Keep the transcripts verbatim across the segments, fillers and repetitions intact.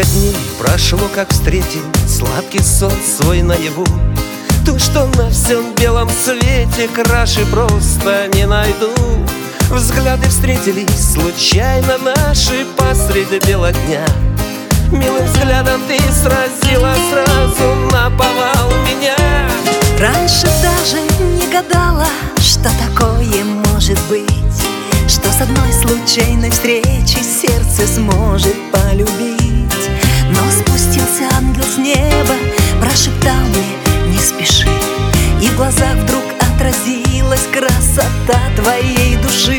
Сколько дней прошло, как встретил сладкий сон свой наяву. То, что на всем белом свете краше просто не найду. Взгляды встретились случайно наши посреди бела дня. Милым взглядом ты сразила сразу наповал меня. Раньше даже не гадала, что такое может быть, что с одной случайной встречи сердце сможет полюбить. Но спустился ангел с неба, прошептал мне: не спеши. И в глазах вдруг отразилась красота твоей души.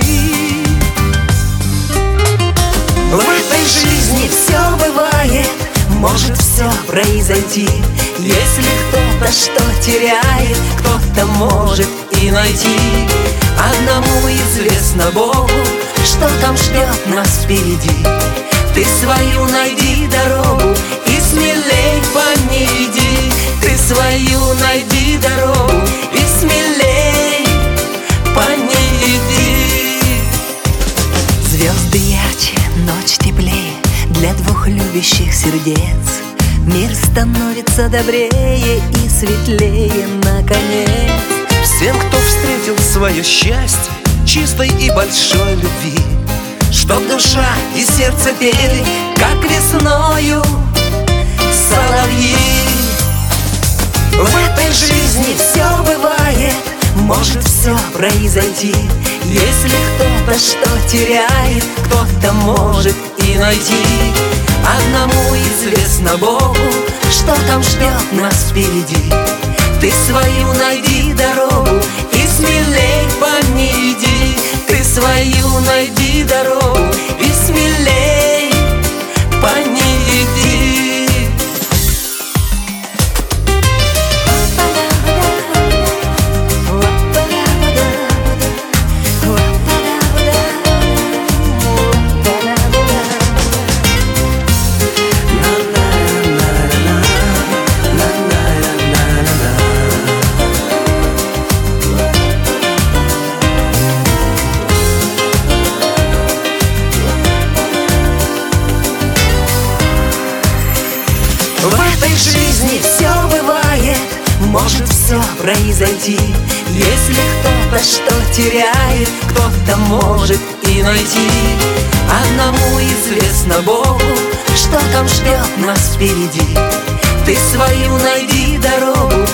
В этой жизни все бывает, может все произойти. Если кто-то что теряет, кто-то может и найти. Одному известно Богу, что там ждет нас впереди. Ты свою найди дорогу и смелей по ней иди. Ты свою найди дорогу и смелей по ней иди. Звезды ярче, ночь теплее для двух любящих сердец. Мир становится добрее и светлее наконец. Всем, кто встретил свое счастье чистой и большой любви, чтоб душа и сердце пели, как весною соловьи. В этой жизни все бывает, может все произойти. Если кто-то что теряет, кто-то может и найти. Одному известно Богу, что там ждет нас впереди. Ты свою найди дорогу и смелей по ней иди. Ты свою найди дорогу и смелей по ней иди. В этой жизни все бывает, может все произойти. Если кто-то что теряет, кто-то может и найти. Одному известно Богу, что там ждет нас впереди. Ты свою найди дорогу